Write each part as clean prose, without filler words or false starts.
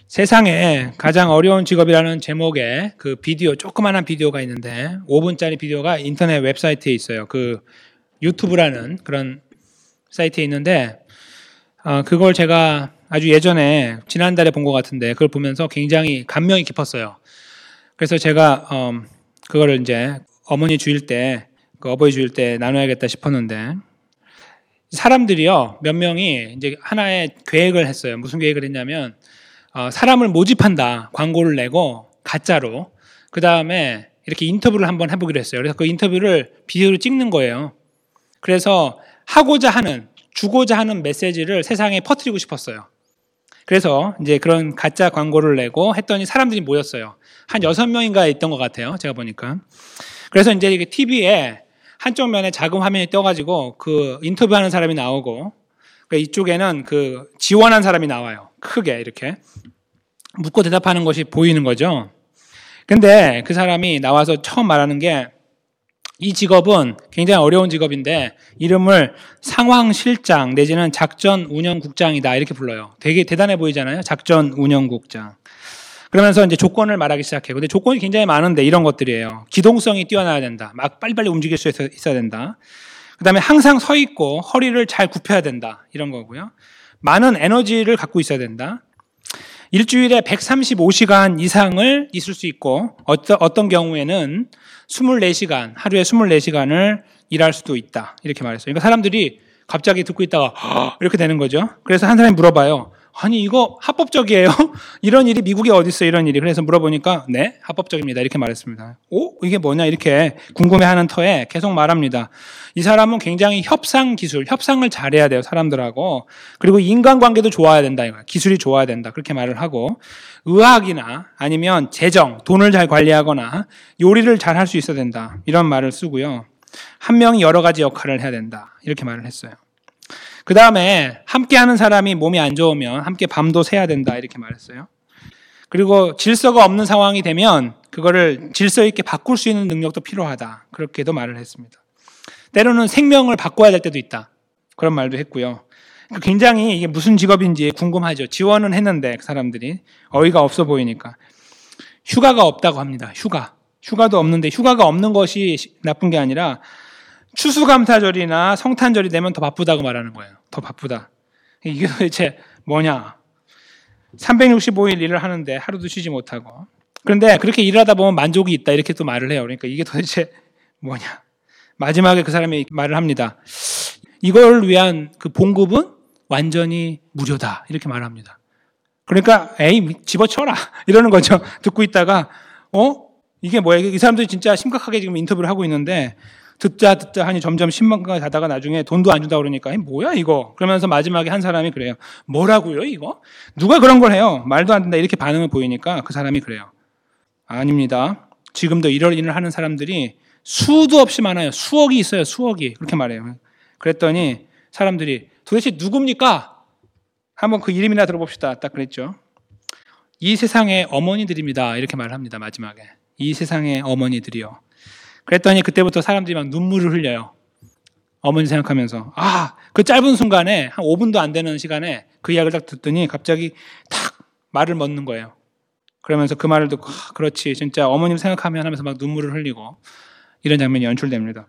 세상에 가장 어려운 직업이라는 제목의 그 비디오, 조그만한 비디오가 있는데 5분짜리 비디오가 인터넷 웹사이트에 있어요. 그 유튜브라는 그런 사이트에 있는데 그걸 제가 아주 예전에 지난달에 본 것 같은데 그걸 보면서 굉장히 감명이 깊었어요. 그래서 제가 그거를 이제 어머니 주일 때, 그 어버이 주일 때 나눠야겠다 싶었는데 사람들이요 몇 명이 이제 하나의 계획을 했어요. 무슨 계획을 했냐면 사람을 모집한다. 광고를 내고 가짜로. 그 다음에 이렇게 인터뷰를 한번 해보기로 했어요. 그래서 그 인터뷰를 비디오로 찍는 거예요. 그래서 주고자 하는 메시지를 세상에 퍼뜨리고 싶었어요. 그래서 이제 그런 가짜 광고를 내고 했더니 사람들이 모였어요. 한 6명인가 있던 것 같아요. 제가 보니까. 그래서 이제 이게 TV에 한쪽 면에 작은 화면이 떠가지고 그 인터뷰하는 사람이 나오고 이쪽에는 그 지원한 사람이 나와요. 크게 이렇게 묻고 대답하는 것이 보이는 거죠. 근데 그 사람이 나와서 처음 말하는 게 이 직업은 굉장히 어려운 직업인데 이름을 상황실장 내지는 작전운영국장이다 이렇게 불러요. 되게 대단해 보이잖아요. 작전운영국장. 그러면서 이제 조건을 말하기 시작해요. 근데 조건이 굉장히 많은데 이런 것들이에요. 기동성이 뛰어나야 된다. 막 빨리빨리 움직일 수 있어야 된다. 그 다음에 항상 서 있고 허리를 잘 굽혀야 된다. 이런 거고요. 많은 에너지를 갖고 있어야 된다. 일주일에 135시간 이상을 있을 수 있고 어떤 경우에는 24시간, 하루에 24시간을 일할 수도 있다. 이렇게 말했어요. 그러니까 사람들이 갑자기 듣고 있다가 이렇게 되는 거죠. 그래서 한 사람이 물어봐요. 아니 이거 합법적이에요? 이런 일이 미국에 어디 있어 이런 일이. 그래서 물어보니까 네 합법적입니다 이렇게 말했습니다. 이게 뭐냐 이렇게 궁금해하는 터에 계속 말합니다. 이 사람은 굉장히 협상을 잘해야 돼요 사람들하고. 그리고 인간관계도 좋아야 된다 이거야. 기술이 좋아야 된다 그렇게 말을 하고 의학이나 아니면 재정 돈을 잘 관리하거나 요리를 잘 할 수 있어야 된다 이런 말을 쓰고요. 한 명이 여러 가지 역할을 해야 된다 이렇게 말을 했어요. 그 다음에 함께하는 사람이 몸이 안 좋으면 함께 밤도 새야 된다 이렇게 말했어요. 그리고 질서가 없는 상황이 되면 그거를 질서 있게 바꿀 수 있는 능력도 필요하다 그렇게도 말을 했습니다. 때로는 생명을 바꿔야 될 때도 있다 그런 말도 했고요. 굉장히 이게 무슨 직업인지 궁금하죠. 지원은 했는데 그 사람들이 어이가 없어 보이니까. 휴가가 없다고 합니다. 휴가도 없는데 휴가가 없는 것이 나쁜 게 아니라 추수감사절이나 성탄절이 되면 더 바쁘다고 말하는 거예요. 더 바쁘다. 이게 도대체 뭐냐. 365일 일을 하는데 하루도 쉬지 못하고. 그런데 그렇게 일하다 보면 만족이 있다 이렇게 또 말을 해요. 그러니까 이게 도대체 뭐냐. 마지막에 그 사람이 말을 합니다. 이걸 위한 그 봉급은 완전히 무료다 이렇게 말합니다. 그러니까 에이 집어쳐라 이러는 거죠. 듣고 있다가 이게 뭐야. 이 사람들이 진짜 심각하게 지금 인터뷰를 하고 있는데 듣자 하니 점점 신망까지 가다가 나중에 돈도 안 준다 그러니까 뭐야 이거. 그러면서 마지막에 한 사람이 그래요. 뭐라고요 이거? 누가 그런 걸 해요? 말도 안 된다 이렇게 반응을 보이니까 그 사람이 그래요. 아닙니다. 지금도 이런 일을 하는 사람들이 수도 없이 많아요. 수억이 있어요. 수억이. 그렇게 말해요. 그랬더니 사람들이 도대체 누굽니까? 한번 그 이름이나 들어봅시다. 딱 그랬죠. 이 세상의 어머니들입니다. 이렇게 말을 합니다. 마지막에. 이 세상의 어머니들이요. 그랬더니 그때부터 사람들이 막 눈물을 흘려요. 어머니 생각하면서. 그 짧은 순간에 한 5분도 안 되는 시간에 그 이야기를 딱 듣더니 갑자기 탁 말을 멎는 거예요. 그러면서 그 말을 듣고 그렇지 진짜 어머님 생각하면 하면서 막 눈물을 흘리고 이런 장면이 연출됩니다.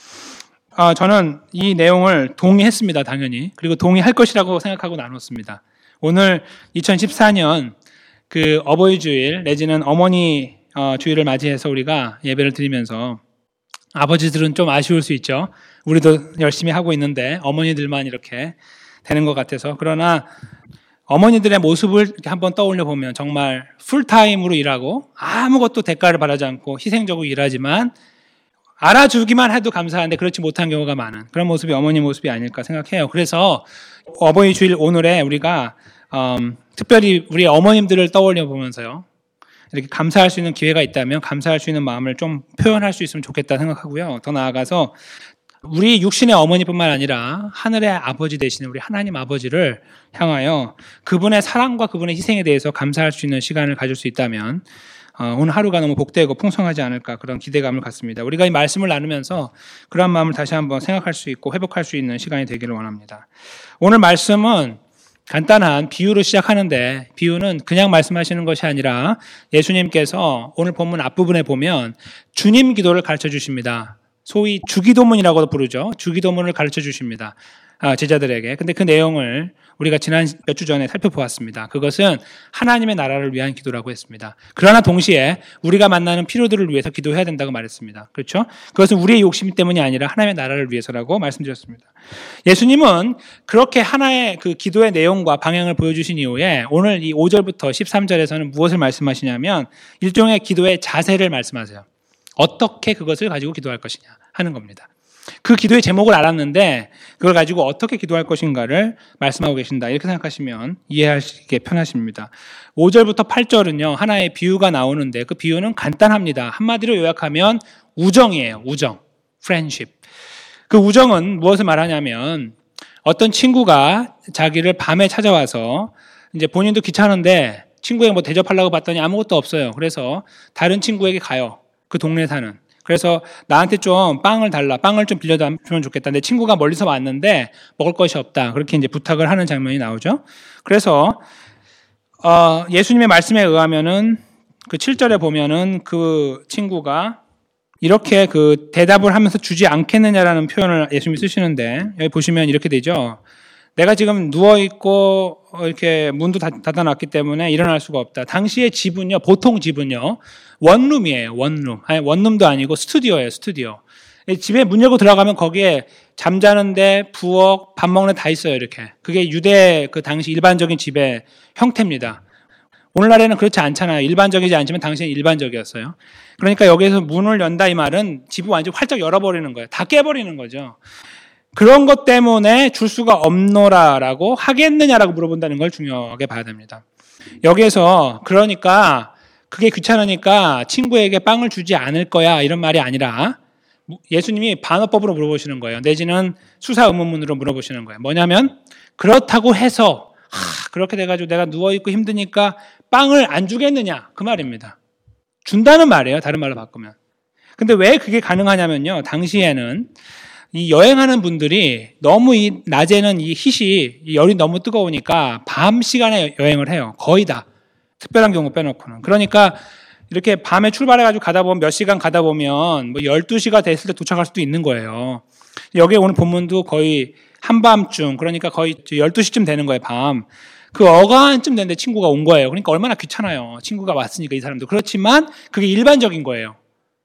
저는 이 내용을 동의했습니다. 당연히. 그리고 동의할 것이라고 생각하고 나눴습니다. 오늘 2014년 그 어버이 주일 내지는 어머니 주일을 맞이해서 우리가 예배를 드리면서 아버지들은 좀 아쉬울 수 있죠. 우리도 열심히 하고 있는데 어머니들만 이렇게 되는 것 같아서. 그러나 어머니들의 모습을 이렇게 한번 떠올려 보면 정말 풀타임으로 일하고 아무것도 대가를 바라지 않고 희생적으로 일하지만 알아주기만 해도 감사한데 그렇지 못한 경우가 많은 그런 모습이 어머니 모습이 아닐까 생각해요. 그래서 어버이 주일 오늘에 우리가 특별히 우리 어머님들을 떠올려 보면서요. 이렇게 감사할 수 있는 기회가 있다면 감사할 수 있는 마음을 좀 표현할 수 있으면 좋겠다 생각하고요. 더 나아가서 우리 육신의 어머니뿐만 아니라 하늘의 아버지 되시는 우리 하나님 아버지를 향하여 그분의 사랑과 그분의 희생에 대해서 감사할 수 있는 시간을 가질 수 있다면 오늘 하루가 너무 복되고 풍성하지 않을까 그런 기대감을 갖습니다. 우리가 이 말씀을 나누면서 그런 마음을 다시 한번 생각할 수 있고 회복할 수 있는 시간이 되기를 원합니다. 오늘 말씀은 간단한 비유로 시작하는데 비유는 그냥 말씀하시는 것이 아니라 예수님께서 오늘 본문 앞부분에 보면 주님 기도를 가르쳐 주십니다. 소위 주기도문이라고도 부르죠. 주기도문을 가르쳐 주십니다. 제자들에게. 근데 그 내용을 우리가 지난 몇 주 전에 살펴보았습니다. 그것은 하나님의 나라를 위한 기도라고 했습니다. 그러나 동시에 우리가 만나는 필요들을 위해서 기도해야 된다고 말했습니다. 그렇죠? 그것은 우리의 욕심 때문이 아니라 하나님의 나라를 위해서라고 말씀드렸습니다. 예수님은 그렇게 하나의 그 기도의 내용과 방향을 보여주신 이후에 오늘 이 5절부터 13절에서는 무엇을 말씀하시냐면 일종의 기도의 자세를 말씀하세요. 어떻게 그것을 가지고 기도할 것이냐 하는 겁니다. 그 기도의 제목을 알았는데 그걸 가지고 어떻게 기도할 것인가를 말씀하고 계신다. 이렇게 생각하시면 이해하시기 편하십니다. 5절부터 8절은요. 하나의 비유가 나오는데 그 비유는 간단합니다. 한마디로 요약하면 우정이에요. 우정. friendship. 그 우정은 무엇을 말하냐면 어떤 친구가 자기를 밤에 찾아와서 이제 본인도 귀찮은데 친구에게 뭐 대접하려고 봤더니 아무것도 없어요. 그래서 다른 친구에게 가요. 그 동네에 사는. 그래서 나한테 좀 빵을 달라. 빵을 좀 빌려주면 좋겠다. 내 친구가 멀리서 왔는데 먹을 것이 없다. 그렇게 이제 부탁을 하는 장면이 나오죠. 그래서 예수님의 말씀에 의하면은 그 7절에 보면은 그 친구가 이렇게 그 대답을 하면서 주지 않겠느냐라는 표현을 예수님이 쓰시는데 여기 보시면 이렇게 되죠. 내가 지금 누워있고 이렇게 문도 닫아놨기 때문에 일어날 수가 없다. 당시의 집은요, 보통 집은요, 원룸이에요, 원룸. 아니, 원룸도 아니고 스튜디오예요, 스튜디오. 집에 문 열고 들어가면 거기에 잠자는데 부엌, 밥 먹는 데 다 있어요, 이렇게. 그게 유대 그 당시 일반적인 집의 형태입니다. 오늘날에는 그렇지 않잖아요. 일반적이지 않지만 당시에는 일반적이었어요. 그러니까 여기에서 문을 연다 이 말은 집을 완전히 활짝 열어버리는 거예요. 다 깨버리는 거죠. 그런 것 때문에 줄 수가 없노라라고 하겠느냐라고 물어본다는 걸 중요하게 봐야 됩니다. 여기에서 그러니까 그게 귀찮으니까 친구에게 빵을 주지 않을 거야 이런 말이 아니라 예수님이 반어법으로 물어보시는 거예요. 내지는 수사 의문문으로 물어보시는 거예요. 뭐냐면 그렇다고 해서 그렇게 돼가지고 내가 누워있고 힘드니까 빵을 안 주겠느냐 그 말입니다. 준다는 말이에요. 다른 말로 바꾸면. 근데 왜 그게 가능하냐면요. 당시에는 이 여행하는 분들이 너무 이 낮에는 이 이 열이 너무 뜨거우니까 밤 시간에 여행을 해요. 거의 다. 특별한 경우 빼놓고는. 그러니까 이렇게 밤에 출발해가지고 가다 보면 몇 시간 가다 보면 뭐 12시가 됐을 때 도착할 수도 있는 거예요. 여기 오늘 본문도 거의 한밤중, 그러니까 거의 12시쯤 되는 거예요, 밤. 그 어간쯤 됐는데 친구가 온 거예요. 그러니까 얼마나 귀찮아요. 친구가 왔으니까 이 사람도. 그렇지만 그게 일반적인 거예요.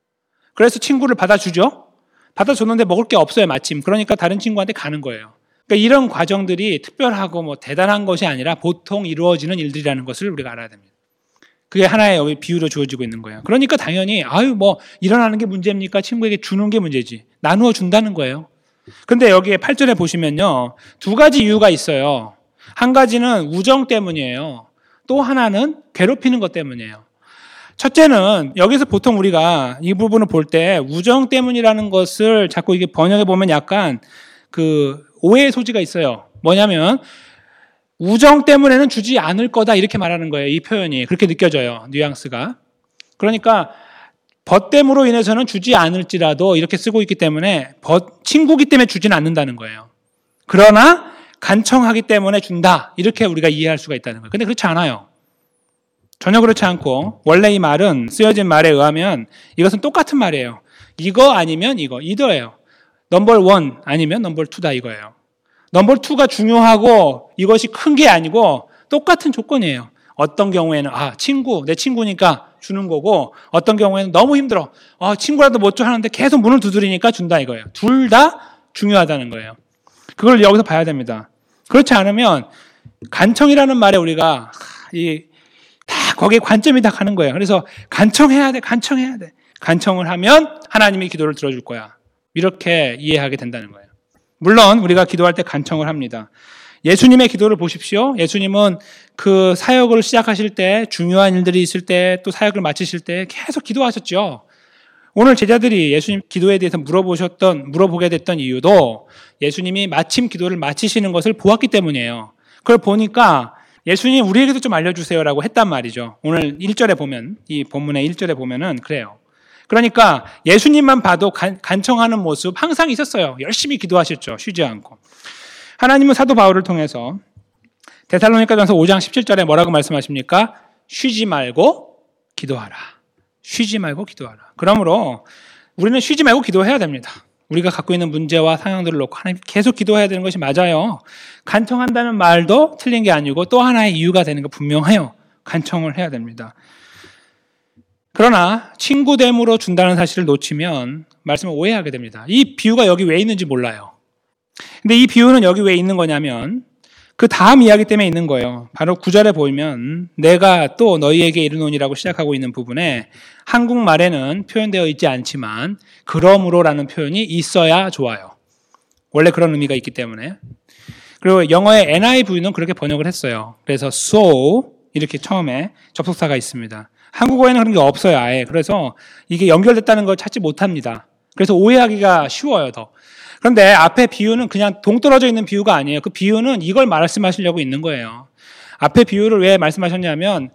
그래서 친구를 받아주죠. 받아줬는데 먹을 게 없어요, 마침. 그러니까 다른 친구한테 가는 거예요. 그러니까 이런 과정들이 특별하고 뭐 대단한 것이 아니라 보통 이루어지는 일들이라는 것을 우리가 알아야 됩니다. 그게 하나의 여기 비유로 주어지고 있는 거예요. 그러니까 당연히 뭐 일어나는 게 문제입니까? 친구에게 주는 게 문제지. 나누어 준다는 거예요. 근데 여기에 8절에 보시면요. 두 가지 이유가 있어요. 한 가지는 우정 때문이에요. 또 하나는 괴롭히는 것 때문이에요. 첫째는 여기서 보통 우리가 이 부분을 볼 때 우정 때문이라는 것을 자꾸 이게 번역해 보면 약간 그 오해의 소지가 있어요. 뭐냐면 우정 때문에는 주지 않을 거다 이렇게 말하는 거예요. 이 표현이 그렇게 느껴져요. 뉘앙스가. 그러니까 벗됨으로 인해서는 주지 않을지라도 이렇게 쓰고 있기 때문에 친구기 때문에 주지는 않는다는 거예요. 그러나 간청하기 때문에 준다 이렇게 우리가 이해할 수가 있다는 거예요. 근데 그렇지 않아요. 전혀 그렇지 않고 원래 이 말은 쓰여진 말에 의하면 이것은 똑같은 말이에요. 이거 아니면 이거, 이더예요. 넘버 1 아니면 넘버 2다 이거예요. 넘버 2가 중요하고 이것이 큰 게 아니고 똑같은 조건이에요. 어떤 경우에는 내 친구니까 주는 거고 어떤 경우에는 너무 힘들어. 친구라도 못 줘 하는데 계속 문을 두드리니까 준다 이거예요. 둘 다 중요하다는 거예요. 그걸 여기서 봐야 됩니다. 그렇지 않으면 간청이라는 말에 우리가 다 거기에 관점이 다 가는 거예요. 그래서 간청해야 돼. 간청을 하면 하나님이 기도를 들어줄 거야. 이렇게 이해하게 된다는 거예요. 물론 우리가 기도할 때 간청을 합니다. 예수님의 기도를 보십시오. 예수님은 그 사역을 시작하실 때 중요한 일들이 있을 때 또 사역을 마치실 때 계속 기도하셨죠. 오늘 제자들이 예수님 기도에 대해서 물어보게 됐던 이유도 예수님이 마침 기도를 마치시는 것을 보았기 때문이에요. 그걸 보니까 예수님 우리에게도 좀 알려주세요라고 했단 말이죠. 오늘 1절에 보면 이 본문의 1절에 보면은 그래요. 그러니까 예수님만 봐도 간청하는 모습 항상 있었어요. 열심히 기도하셨죠. 쉬지 않고. 하나님은 사도 바울을 통해서 데살로니가전서 5장 17절에 뭐라고 말씀하십니까? 쉬지 말고 기도하라. 쉬지 말고 기도하라. 그러므로 우리는 쉬지 말고 기도해야 됩니다. 우리가 갖고 있는 문제와 상황들을 놓고 하나님 계속 기도해야 되는 것이 맞아요. 간청한다는 말도 틀린 게 아니고 또 하나의 이유가 되는 거 분명해요. 간청을 해야 됩니다. 그러나 친구됨으로 준다는 사실을 놓치면 말씀을 오해하게 됩니다. 이 비유가 여기 왜 있는지 몰라요. 근데 이 비유는 여기 왜 있는 거냐면 그 다음 이야기 때문에 있는 거예요. 바로 9절에 보면 내가 또 너희에게 이르노니라고 시작하고 있는 부분에 한국말에는 표현되어 있지 않지만 그러므로라는 표현이 있어야 좋아요. 원래 그런 의미가 있기 때문에. 그리고 영어의 NIV는 그렇게 번역을 했어요. 그래서 so 이렇게 처음에 접속사가 있습니다. 한국어에는 그런 게 없어요, 아예. 그래서 이게 연결됐다는 걸 찾지 못합니다. 그래서 오해하기가 쉬워요, 더. 그런데 앞에 비유는 그냥 동떨어져 있는 비유가 아니에요. 그 비유는 이걸 말씀하시려고 있는 거예요. 앞에 비유를 왜 말씀하셨냐면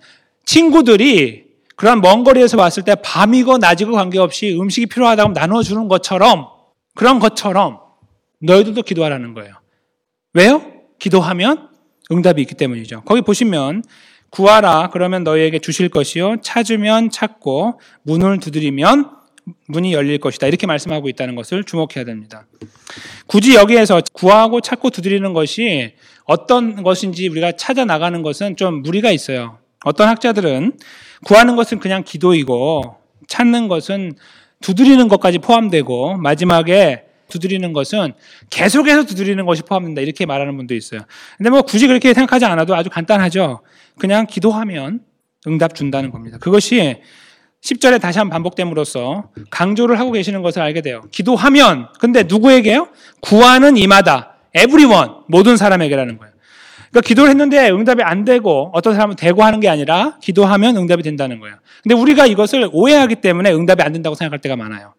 친구들이 그런 먼 거리에서 왔을 때 밤이고 낮이고 관계없이 음식이 필요하다고 나눠주는 것처럼 그런 것처럼 너희들도 기도하라는 거예요. 왜요? 기도하면 응답이 있기 때문이죠. 거기 보시면 구하라 그러면 너희에게 주실 것이요 찾으면 찾고 문을 두드리면 문이 열릴 것이다. 이렇게 말씀하고 있다는 것을 주목해야 됩니다. 굳이 여기에서 구하고 찾고 두드리는 것이 어떤 것인지 우리가 찾아 나가는 것은 좀 무리가 있어요. 어떤 학자들은 구하는 것은 그냥 기도이고 찾는 것은 두드리는 것까지 포함되고 마지막에 두드리는 것은 계속해서 두드리는 것이 포함된다. 이렇게 말하는 분도 있어요. 근데 뭐 굳이 그렇게 생각하지 않아도 아주 간단하죠. 그냥 기도하면 응답 준다는 겁니다. 그것이 10절에 다시 한번 반복됨으로써 강조를 하고 계시는 것을 알게 돼요. 기도하면, 근데 누구에게요? 구하는 이마다, everyone, 모든 사람에게라는 거예요. 그러니까 기도를 했는데 응답이 안 되고 어떤 사람은 되고 하는 게 아니라 기도하면 응답이 된다는 거예요. 근데 우리가 이것을 오해하기 때문에 응답이 안 된다고 생각할 때가 많아요.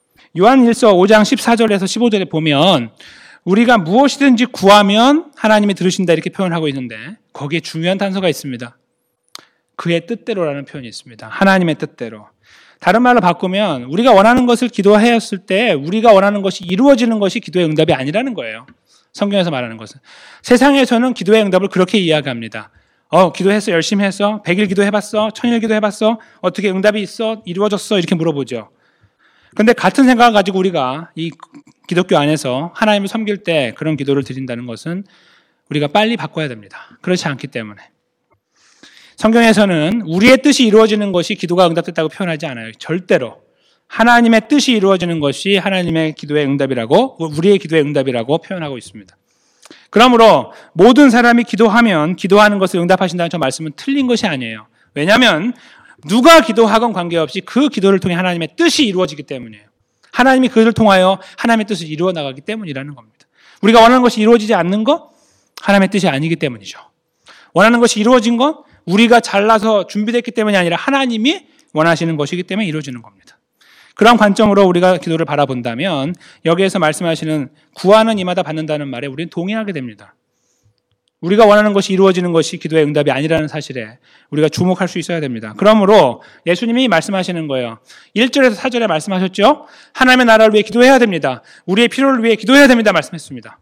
요한일서 5장 14절에서 15절에 보면 우리가 무엇이든지 구하면 하나님이 들으신다 이렇게 표현하고 있는데 거기에 중요한 단서가 있습니다. 그의 뜻대로라는 표현이 있습니다. 하나님의 뜻대로. 다른 말로 바꾸면 우리가 원하는 것을 기도하였을 때 우리가 원하는 것이 이루어지는 것이 기도의 응답이 아니라는 거예요. 성경에서 말하는 것은. 세상에서는 기도의 응답을 그렇게 이야기합니다. 기도했어? 열심히 했어? 100일 기도해봤어? 1000일 기도해봤어? 어떻게 응답이 있어? 이루어졌어? 이렇게 물어보죠. 그런데 같은 생각을 가지고 우리가 이 기독교 안에서 하나님을 섬길 때 그런 기도를 드린다는 것은 우리가 빨리 바꿔야 됩니다. 그렇지 않기 때문에. 성경에서는 우리의 뜻이 이루어지는 것이 기도가 응답됐다고 표현하지 않아요. 절대로. 하나님의 뜻이 이루어지는 것이 하나님의 기도의 응답이라고, 우리의 기도의 응답이라고 표현하고 있습니다. 그러므로 모든 사람이 기도하면 기도하는 것을 응답하신다는 저 말씀은 틀린 것이 아니에요. 왜냐하면 누가 기도하건 관계없이 그 기도를 통해 하나님의 뜻이 이루어지기 때문이에요. 하나님이 그를 통하여 하나님의 뜻을 이루어 나가기 때문이라는 겁니다. 우리가 원하는 것이 이루어지지 않는 것, 하나님의 뜻이 아니기 때문이죠. 원하는 것이 이루어진 건 우리가 잘나서 준비됐기 때문이 아니라 하나님이 원하시는 것이기 때문에 이루어지는 겁니다. 그런 관점으로 우리가 기도를 바라본다면 여기에서 말씀하시는 구하는 이마다 받는다는 말에 우리는 동의하게 됩니다. 우리가 원하는 것이 이루어지는 것이 기도의 응답이 아니라는 사실에 우리가 주목할 수 있어야 됩니다. 그러므로 예수님이 말씀하시는 거예요. 1절에서 4절에 말씀하셨죠? 하나님의 나라를 위해 기도해야 됩니다. 우리의 필요를 위해 기도해야 됩니다. 말씀했습니다.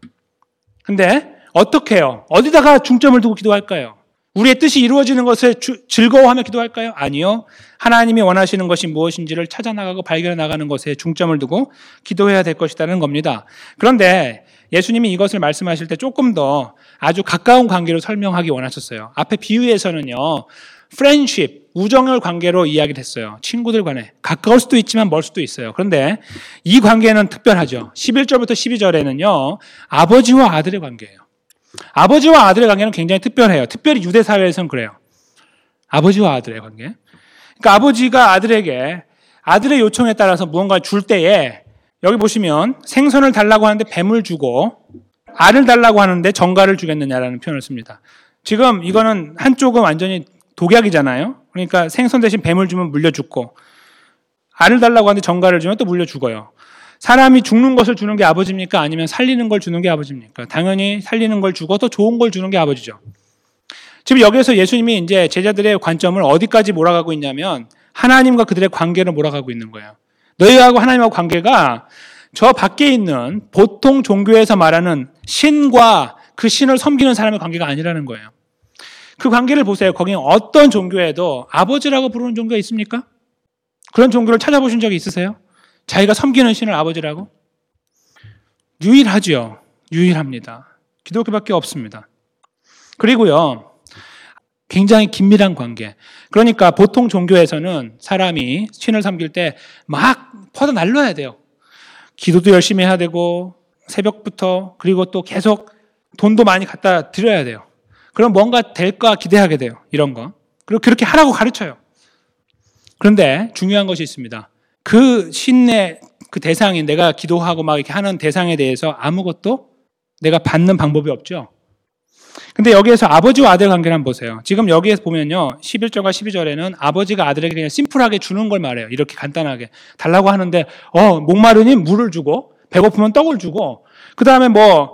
근데 어떻게 해요? 어디다가 중점을 두고 기도할까요? 우리의 뜻이 이루어지는 것을 즐거워하며 기도할까요? 아니요. 하나님이 원하시는 것이 무엇인지를 찾아나가고 발견해 나가는 것에 중점을 두고 기도해야 될 것이라는 겁니다. 그런데 예수님이 이것을 말씀하실 때 조금 더 아주 가까운 관계로 설명하기 원하셨어요. 앞에 비유에서는요. friendship, 우정의 관계로 이야기를 했어요. 친구들 간에. 가까울 수도 있지만 멀 수도 있어요. 그런데 이 관계는 특별하죠. 11절부터 12절에는요. 아버지와 아들의 관계예요. 아버지와 아들의 관계는 굉장히 특별해요. 특별히 유대 사회에서는 그래요. 아버지와 아들의 관계. 그러니까 아버지가 아들에게 아들의 요청에 따라서 무언가를 줄 때에 여기 보시면 생선을 달라고 하는데 뱀을 주고 알을 달라고 하는데 정갈을 주겠느냐라는 표현을 씁니다. 지금 이거는 한쪽은 완전히 독약이잖아요. 그러니까 생선 대신 뱀을 주면 물려 죽고 알을 달라고 하는데 정갈을 주면 또 물려 죽어요. 사람이 죽는 것을 주는 게 아버지입니까? 아니면 살리는 걸 주는 게 아버지입니까? 당연히 살리는 걸 주고 더 좋은 걸 주는 게 아버지죠. 지금 여기서 예수님이 이제 제자들의 관점을 어디까지 몰아가고 있냐면 하나님과 그들의 관계를 몰아가고 있는 거예요. 너희하고 하나님하고 관계가 저 밖에 있는 보통 종교에서 말하는 신과 그 신을 섬기는 사람의 관계가 아니라는 거예요. 그 관계를 보세요. 거기는 어떤 종교에도 아버지라고 부르는 종교가 있습니까? 그런 종교를 찾아보신 적이 있으세요? 자기가 섬기는 신을 아버지라고? 유일하죠. 유일합니다. 기독교밖에 없습니다. 그리고요, 굉장히 긴밀한 관계. 그러니까 보통 종교에서는 사람이 신을 섬길 때 막 퍼져 날려야 돼요. 기도도 열심히 해야 되고, 새벽부터, 그리고 또 계속 돈도 많이 갖다 드려야 돼요. 그럼 뭔가 될까 기대하게 돼요. 이런 거. 그리고 그렇게 하라고 가르쳐요. 그런데 중요한 것이 있습니다. 그 신의 그 대상인 내가 기도하고 막 이렇게 하는 대상에 대해서 아무것도 내가 받는 방법이 없죠. 근데 여기에서 아버지와 아들 관계를 한번 보세요. 지금 여기에서 보면요. 11절과 12절에는 아버지가 아들에게 그냥 심플하게 주는 걸 말해요. 이렇게 간단하게. 달라고 하는데, 목마르니 물을 주고, 배고프면 떡을 주고, 그 다음에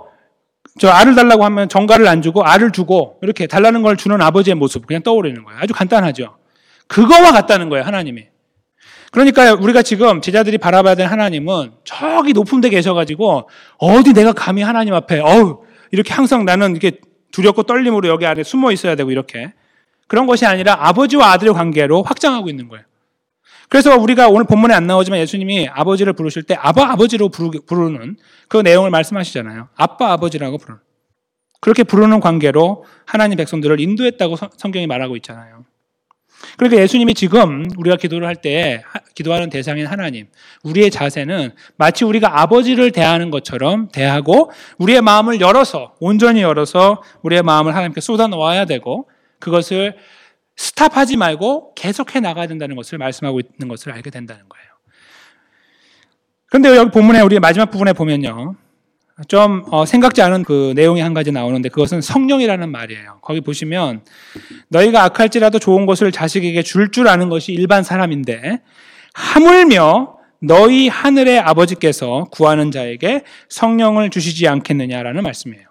알을 달라고 하면 정갈을 안 주고, 알을 주고, 이렇게 달라는 걸 주는 아버지의 모습, 그냥 떠오르는 거예요. 아주 간단하죠. 그거와 같다는 거예요, 하나님이. 그러니까 우리가 지금 제자들이 바라봐야 될 하나님은 저기 높은 데 계셔가지고, 어디 내가 감히 하나님 앞에, 이렇게 항상 나는 이렇게 두렵고 떨림으로 여기 안에 숨어 있어야 되고 이렇게. 그런 것이 아니라 아버지와 아들의 관계로 확장하고 있는 거예요. 그래서 우리가 오늘 본문에 안 나오지만 예수님이 아버지를 부르실 때 아버지로 부르는 그 내용을 말씀하시잖아요. 아빠, 아버지라고 부르는. 그렇게 부르는 관계로 하나님 백성들을 인도했다고 성경이 말하고 있잖아요. 그러니까 예수님이 지금 우리가 기도를 할 때 기도하는 대상인 하나님, 우리의 자세는 마치 우리가 아버지를 대하는 것처럼 대하고 우리의 마음을 온전히 열어서 우리의 마음을 하나님께 쏟아놓아야 되고 그것을 스탑하지 말고 계속해 나가야 된다는 것을 말씀하고 있는 것을 알게 된다는 거예요. 그런데 여기 본문에 우리 마지막 부분에 보면요. 좀 생각지 않은 그 내용이 한 가지 나오는데 그것은 성령이라는 말이에요. 거기 보시면 너희가 악할지라도 좋은 것을 자식에게 줄 아는 것이 일반 사람인데 하물며 너희 하늘의 아버지께서 구하는 자에게 성령을 주시지 않겠느냐라는 말씀이에요.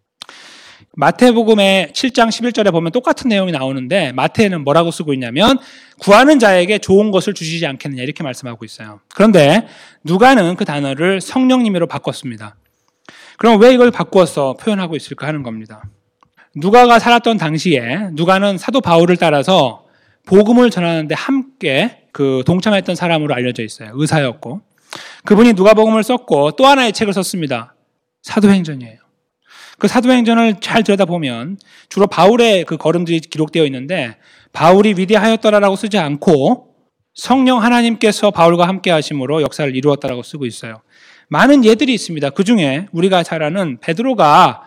마태복음의 7장 11절에 보면 똑같은 내용이 나오는데 마태는 뭐라고 쓰고 있냐면 구하는 자에게 좋은 것을 주시지 않겠느냐 이렇게 말씀하고 있어요. 그런데 누가는 그 단어를 성령님으로 바꿨습니다. 그럼 왜 이걸 바꾸어서 표현하고 있을까 하는 겁니다. 누가가 살았던 당시에 누가는 사도 바울을 따라서 복음을 전하는데 함께 동참했던 사람으로 알려져 있어요. 의사였고 그분이 누가복음을 썼고 또 하나의 책을 썼습니다. 사도행전이에요. 그 사도행전을 잘 들여다보면 주로 바울의 그 걸음들이 기록되어 있는데 바울이 위대하였더라라고 쓰지 않고 성령 하나님께서 바울과 함께 하심으로 역사를 이루었다라고 쓰고 있어요. 많은 예들이 있습니다. 그 중에 우리가 잘 아는 베드로가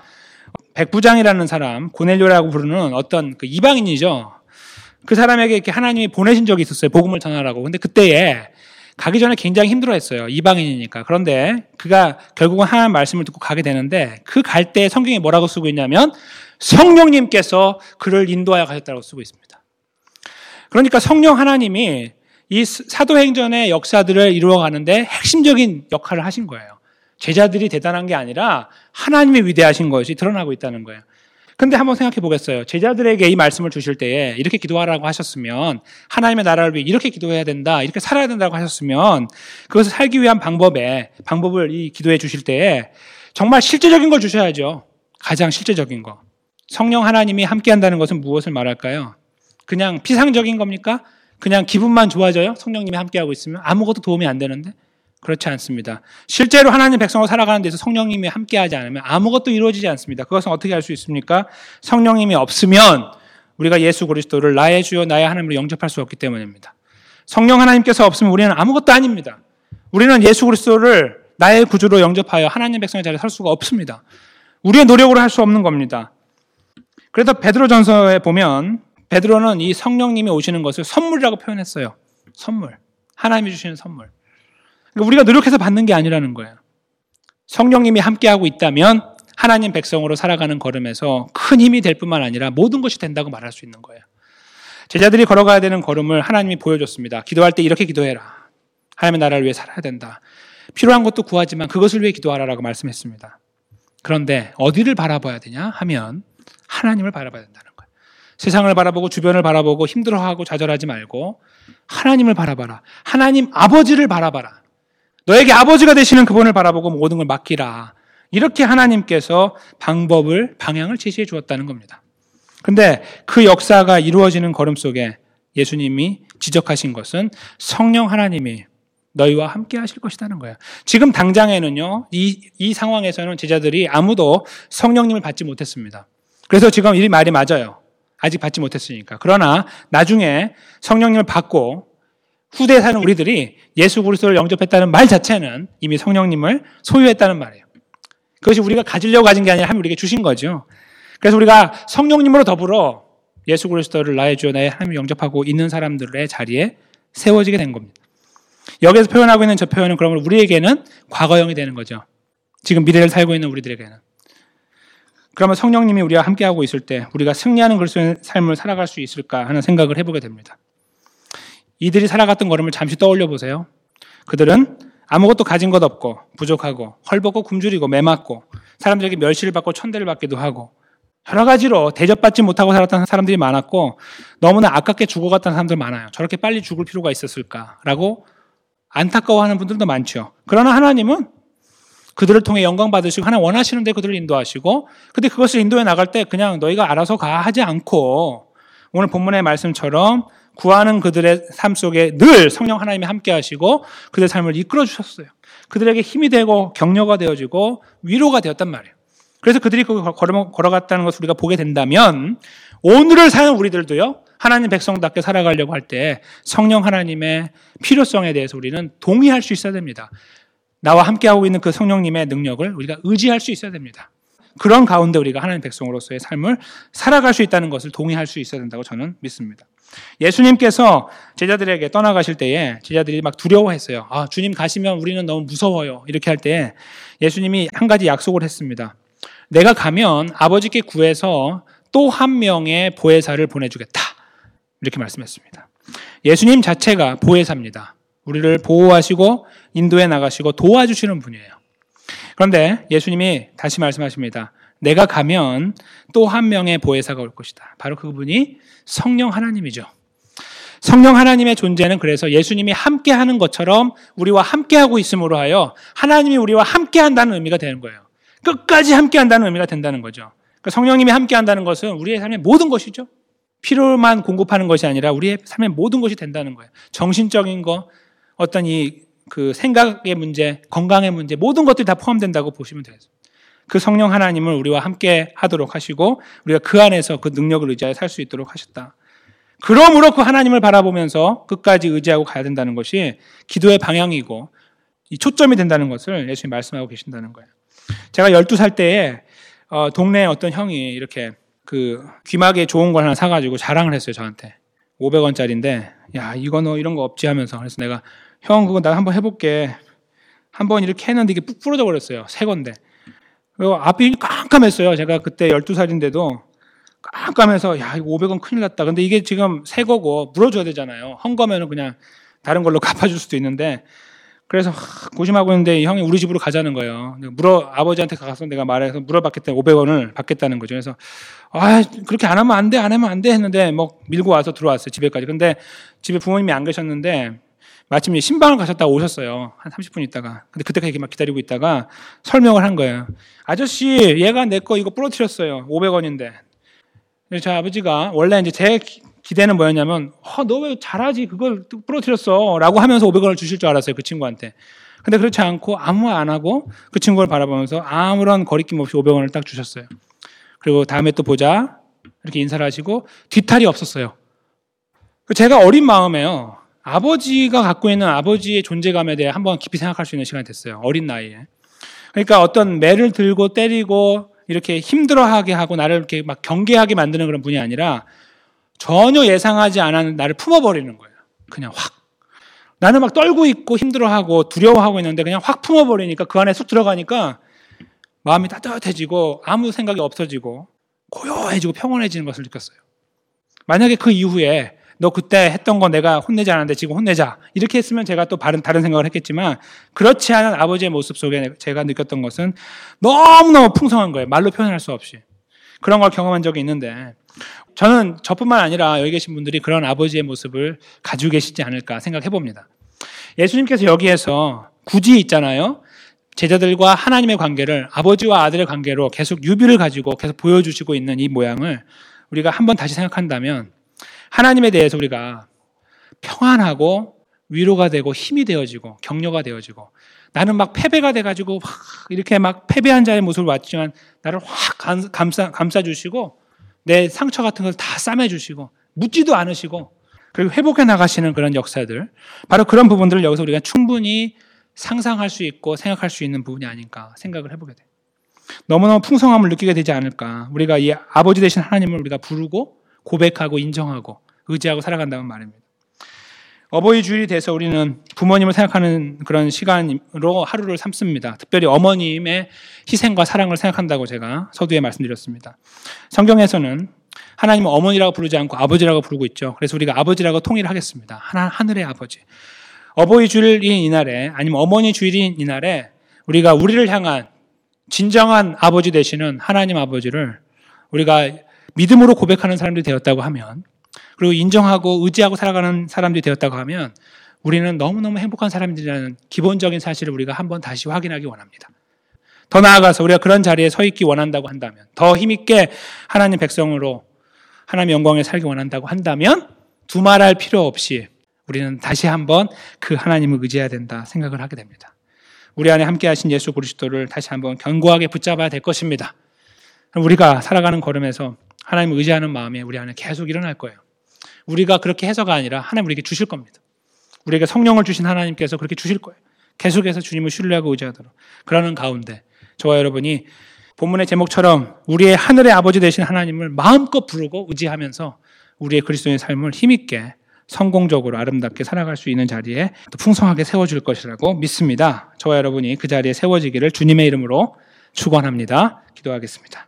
백부장이라는 사람, 고넬료라고 부르는 어떤 그 이방인이죠. 그 사람에게 이렇게 하나님이 보내신 적이 있었어요. 복음을 전하라고. 근데 그때에 가기 전에 굉장히 힘들어했어요. 이방인이니까. 그런데 그가 결국은 하나님 말씀을 듣고 가게 되는데 그 갈 때 성경이 뭐라고 쓰고 있냐면 성령님께서 그를 인도하여 가셨다고 쓰고 있습니다. 그러니까 성령 하나님이 이 사도행전의 역사들을 이루어가는데 핵심적인 역할을 하신 거예요. 제자들이 대단한 게 아니라 하나님이 위대하신 것이 드러나고 있다는 거예요. 근데 한번 생각해 보겠어요. 제자들에게 이 말씀을 주실 때에 이렇게 기도하라고 하셨으면 하나님의 나라를 위해 이렇게 기도해야 된다, 이렇게 살아야 된다고 하셨으면 그것을 살기 위한 방법을 이 기도해 주실 때에 정말 실제적인 걸 주셔야죠. 가장 실제적인 거. 성령 하나님이 함께 한다는 것은 무엇을 말할까요? 그냥 피상적인 겁니까? 그냥 기분만 좋아져요? 성령님이 함께하고 있으면? 아무것도 도움이 안 되는데? 그렇지 않습니다. 실제로 하나님 백성으로 살아가는 데서 성령님이 함께하지 않으면 아무것도 이루어지지 않습니다. 그것은 어떻게 할 수 있습니까? 성령님이 없으면 우리가 예수 그리스도를 나의 주요 나의 하나님으로 영접할 수 없기 때문입니다. 성령 하나님께서 없으면 우리는 아무것도 아닙니다. 우리는 예수 그리스도를 나의 구주로 영접하여 하나님 백성의 자리에 설 수가 없습니다. 우리의 노력으로 할 수 없는 겁니다. 그래서 베드로전서에 보면 베드로는 이 성령님이 오시는 것을 선물이라고 표현했어요. 선물. 하나님이 주시는 선물. 그러니까 우리가 노력해서 받는 게 아니라는 거예요. 성령님이 함께하고 있다면 하나님 백성으로 살아가는 걸음에서 큰 힘이 될 뿐만 아니라 모든 것이 된다고 말할 수 있는 거예요. 제자들이 걸어가야 되는 걸음을 하나님이 보여줬습니다. 기도할 때 이렇게 기도해라. 하나님의 나라를 위해 살아야 된다. 필요한 것도 구하지만 그것을 위해 기도하라라고 말씀했습니다. 그런데 어디를 바라봐야 되냐 하면 하나님을 바라봐야 된다는 거예요. 세상을 바라보고 주변을 바라보고 힘들어하고 좌절하지 말고 하나님을 바라봐라. 하나님 아버지를 바라봐라. 너에게 아버지가 되시는 그분을 바라보고 모든 걸 맡기라. 이렇게 하나님께서 방향을 제시해 주었다는 겁니다. 근데 그 역사가 이루어지는 걸음 속에 예수님이 지적하신 것은 성령 하나님이 너희와 함께 하실 것이라는 거예요. 지금 당장에는요, 이 상황에서는 제자들이 아무도 성령님을 받지 못했습니다. 그래서 지금 이 말이 맞아요. 아직 받지 못했으니까. 그러나 나중에 성령님을 받고 후대에 사는 우리들이 예수 그리스도를 영접했다는 말 자체는 이미 성령님을 소유했다는 말이에요. 그것이 우리가 가지려고 가진 게 아니라 하나님 우리에게 주신 거죠. 그래서 우리가 성령님으로 더불어 예수 그리스도를 나의 주여 나의 하나님을 영접하고 있는 사람들의 자리에 세워지게 된 겁니다. 여기서 표현하고 있는 저 표현은 그러면 우리에게는 과거형이 되는 거죠. 지금 미래를 살고 있는 우리들에게는. 그러면 성령님이 우리와 함께하고 있을 때 우리가 승리하는 그리스도의 삶을 살아갈 수 있을까 하는 생각을 해보게 됩니다. 이들이 살아갔던 걸음을 잠시 떠올려 보세요. 그들은 아무것도 가진 것 없고 부족하고 헐벗고 굶주리고 매맞고 사람들에게 멸시를 받고 천대를 받기도 하고 여러 가지로 대접받지 못하고 살았던 사람들이 많았고 너무나 아깝게 죽어갔던 사람들 많아요. 저렇게 빨리 죽을 필요가 있었을까라고 안타까워하는 분들도 많죠. 그러나 하나님은 그들을 통해 영광 받으시고 하나 원하시는데 그들을 인도하시고 근데 그것을 인도해 나갈 때 그냥 너희가 알아서 가 하지 않고 오늘 본문의 말씀처럼 구하는 그들의 삶 속에 늘 성령 하나님이 함께 하시고 그들의 삶을 이끌어 주셨어요. 그들에게 힘이 되고 격려가 되어지고 위로가 되었단 말이에요. 그래서 그들이 걸어갔다는 것을 우리가 보게 된다면 오늘을 사는 우리들도요. 하나님 백성답게 살아가려고 할 때 성령 하나님의 필요성에 대해서 우리는 동의할 수 있어야 됩니다. 나와 함께하고 있는 그 성령님의 능력을 우리가 의지할 수 있어야 됩니다. 그런 가운데 우리가 하나님 백성으로서의 삶을 살아갈 수 있다는 것을 동의할 수 있어야 된다고 저는 믿습니다. 예수님께서 제자들에게 떠나가실 때에 제자들이 막 두려워했어요. 아, 주님 가시면 우리는 너무 무서워요. 이렇게 할 때 예수님이 한 가지 약속을 했습니다. 내가 가면 아버지께 구해서 또 한 명의 보혜사를 보내주겠다. 이렇게 말씀했습니다. 예수님 자체가 보혜사입니다. 우리를 보호하시고 인도해 나가시고 도와주시는 분이에요. 그런데 예수님이 다시 말씀하십니다. 내가 가면 또 한 명의 보혜사가 올 것이다. 바로 그분이 성령 하나님이죠. 성령 하나님의 존재는 그래서 예수님이 함께하는 것처럼 우리와 함께하고 있음으로 하여 하나님이 우리와 함께한다는 의미가 되는 거예요. 끝까지 함께한다는 의미가 된다는 거죠. 그러니까 성령님이 함께한다는 것은 우리의 삶의 모든 것이죠. 필요만 공급하는 것이 아니라 우리의 삶의 모든 것이 된다는 거예요. 정신적인 거, 어떤 그 생각의 문제, 건강의 문제, 모든 것들이 다 포함된다고 보시면 되겠습니다. 그 성령 하나님을 우리와 함께 하도록 하시고 우리가 그 안에서 그 능력을 의지하여 살 수 있도록 하셨다. 그러므로 그 하나님을 바라보면서 끝까지 의지하고 가야 된다는 것이 기도의 방향이고 이 초점이 된다는 것을 예수님이 말씀하고 계신다는 거예요. 제가 12살 때에 동네에 어떤 형이 이렇게 그 귀마개 좋은 걸 하나 사가지고 자랑을 했어요, 저한테. 500원짜리인데 야, 이거 너 이런 거 없지 하면서. 그래서 내가 형 그거 나 한번 해볼게. 한번 이렇게 했는데 이게 푹 부러져 버렸어요. 새 건데. 그리고 앞이 깜깜했어요. 제가 그때 12살인데도 깜깜해서 야, 이거 500원 큰일 났다. 근데 이게 지금 새 거고 물어줘야 되잖아요. 헌 거면은 그냥 다른 걸로 갚아줄 수도 있는데 그래서 고심하고 있는데 이 형이 우리 집으로 가자는 거예요. 아버지한테 가서 내가 말해서 물어봤겠다. 500원을 받겠다는 거죠. 그래서 그렇게 안 하면 안 돼 했는데 뭐 밀고 와서 들어왔어요. 집에까지. 근데 집에 부모님이 안 계셨는데 마침 신방을 가셨다가 오셨어요. 한 30분 있다가. 근데 그때까지 막 기다리고 있다가 설명을 한 거예요. 아저씨, 얘가 내 거 이거 부러뜨렸어요. 500원인데. 그래서 저 아버지가 원래 이제 제 기대는 뭐였냐면, 너 왜 잘하지? 그걸 부러뜨렸어. 라고 하면서 500원을 주실 줄 알았어요. 그 친구한테. 근데 그렇지 않고 아무 말 안 하고 그 친구를 바라보면서 아무런 거리낌 없이 500원을 딱 주셨어요. 그리고 다음에 또 보자. 이렇게 인사를 하시고 뒤탈이 없었어요. 제가 어린 마음에요. 아버지가 갖고 있는 아버지의 존재감에 대해 한번 깊이 생각할 수 있는 시간이 됐어요. 어린 나이에. 그러니까 어떤 매를 들고 때리고 이렇게 힘들어하게 하고 나를 이렇게 막 경계하게 만드는 그런 분이 아니라 전혀 예상하지 않은 나를 품어버리는 거예요. 그냥 확. 나는 막 떨고 있고 힘들어하고 두려워하고 있는데 그냥 확 품어버리니까 그 안에 쑥 들어가니까 마음이 따뜻해지고 아무 생각이 없어지고 고요해지고 평온해지는 것을 느꼈어요. 만약에 그 이후에 너 그때 했던 거 내가 혼내지 않았는데 지금 혼내자. 이렇게 했으면 제가 또 다른 생각을 했겠지만 그렇지 않은 아버지의 모습 속에 제가 느꼈던 것은 너무너무 풍성한 거예요. 말로 표현할 수 없이. 그런 걸 경험한 적이 있는데 저는 저뿐만 아니라 여기 계신 분들이 그런 아버지의 모습을 가지고 계시지 않을까 생각해 봅니다. 예수님께서 여기에서 굳이 있잖아요. 제자들과 하나님의 관계를 아버지와 아들의 관계로 계속 유비를 가지고 계속 보여주시고 있는 이 모양을 우리가 한번 다시 생각한다면 하나님에 대해서 우리가 평안하고 위로가 되고 힘이 되어지고 격려가 되어지고 나는 막 패배가 돼가지고 막 이렇게 막 패배한 자의 모습을 봤지만 나를 확 감싸주시고 내 상처 같은 걸 다 싸매주시고 묻지도 않으시고 그리고 회복해 나가시는 그런 역사들, 바로 그런 부분들을 여기서 우리가 충분히 상상할 수 있고 생각할 수 있는 부분이 아닌가 생각을 해보게 돼요. 너무너무 풍성함을 느끼게 되지 않을까. 우리가 이 아버지 되신 하나님을 우리가 부르고 고백하고 인정하고 의지하고 살아간다는 말입니다. 어버이 주일이 돼서 우리는 부모님을 생각하는 그런 시간으로 하루를 삼습니다. 특별히 어머님의 희생과 사랑을 생각한다고 제가 서두에 말씀드렸습니다. 성경에서는 하나님은 어머니라고 부르지 않고 아버지라고 부르고 있죠. 그래서 우리가 아버지라고 통일하겠습니다. 하늘의 아버지. 어버이 주일인 이날에 아니면 어머니 주일인 이날에 우리가 우리를 향한 진정한 아버지 되시는 하나님 아버지를 우리가 믿음으로 고백하는 사람들이 되었다고 하면, 그리고 인정하고 의지하고 살아가는 사람들이 되었다고 하면 우리는 너무너무 행복한 사람들이라는 기본적인 사실을 우리가 한번 다시 확인하기 원합니다. 더 나아가서 우리가 그런 자리에 서 있기 원한다고 한다면, 더 힘있게 하나님 백성으로 하나님 영광에 살기 원한다고 한다면 두말할 필요 없이 우리는 다시 한번 그 하나님을 의지해야 된다 생각을 하게 됩니다. 우리 안에 함께 하신 예수 그리스도를 다시 한번 견고하게 붙잡아야 될 것입니다. 우리가 살아가는 걸음에서 하나님을 의지하는 마음이 우리 안에 계속 일어날 거예요. 우리가 그렇게 해서가 아니라 하나님 우리에게 주실 겁니다. 우리에게 성령을 주신 하나님께서 그렇게 주실 거예요. 계속해서 주님을 신뢰하고 의지하도록. 그러는 가운데 저와 여러분이 본문의 제목처럼 우리의 하늘의 아버지 되신 하나님을 마음껏 부르고 의지하면서 우리의 그리스도인의 삶을 힘있게 성공적으로 아름답게 살아갈 수 있는 자리에 또 풍성하게 세워줄 것이라고 믿습니다. 저와 여러분이 그 자리에 세워지기를 주님의 이름으로 축원합니다. 기도하겠습니다.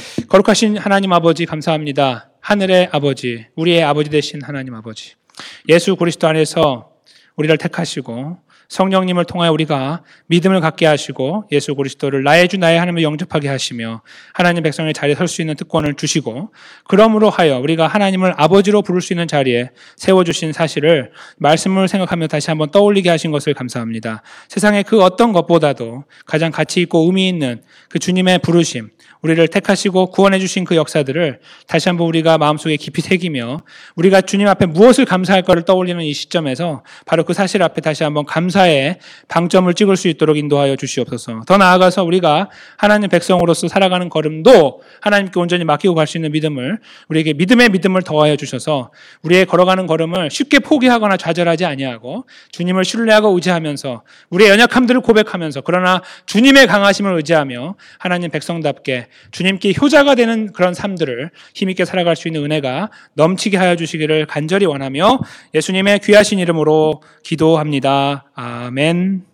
거룩하신 하나님 아버지 감사합니다. 하늘의 아버지, 우리의 아버지 되신 하나님 아버지, 예수 그리스도 안에서 우리를 택하시고 성령님을 통하여 우리가 믿음을 갖게 하시고 예수 그리스도를 나의 주 나의 하나님을 영접하게 하시며 하나님 백성의 자리에 설 수 있는 특권을 주시고, 그러므로 하여 우리가 하나님을 아버지로 부를 수 있는 자리에 세워주신 사실을 말씀을 생각하며 다시 한번 떠올리게 하신 것을 감사합니다. 세상의 그 어떤 것보다도 가장 가치 있고 의미 있는 그 주님의 부르심, 우리를 택하시고 구원해 주신 그 역사들을 다시 한번 우리가 마음속에 깊이 새기며 우리가 주님 앞에 무엇을 감사할 것을 떠올리는 이 시점에서 바로 그 사실 앞에 다시 한번 감사의 방점을 찍을 수 있도록 인도하여 주시옵소서. 더 나아가서 우리가 하나님 백성으로서 살아가는 걸음도 하나님께 온전히 맡기고 갈 수 있는 믿음을, 우리에게 믿음의 믿음을 더하여 주셔서 우리의 걸어가는 걸음을 쉽게 포기하거나 좌절하지 아니하고 주님을 신뢰하고 의지하면서 우리의 연약함들을 고백하면서, 그러나 주님의 강하심을 의지하며 하나님 백성답게 주님께 효자가 되는 그런 삶들을 힘있게 살아갈 수 있는 은혜가 넘치게 하여 주시기를 간절히 원하며 예수님의 귀하신 이름으로 기도합니다. 아멘.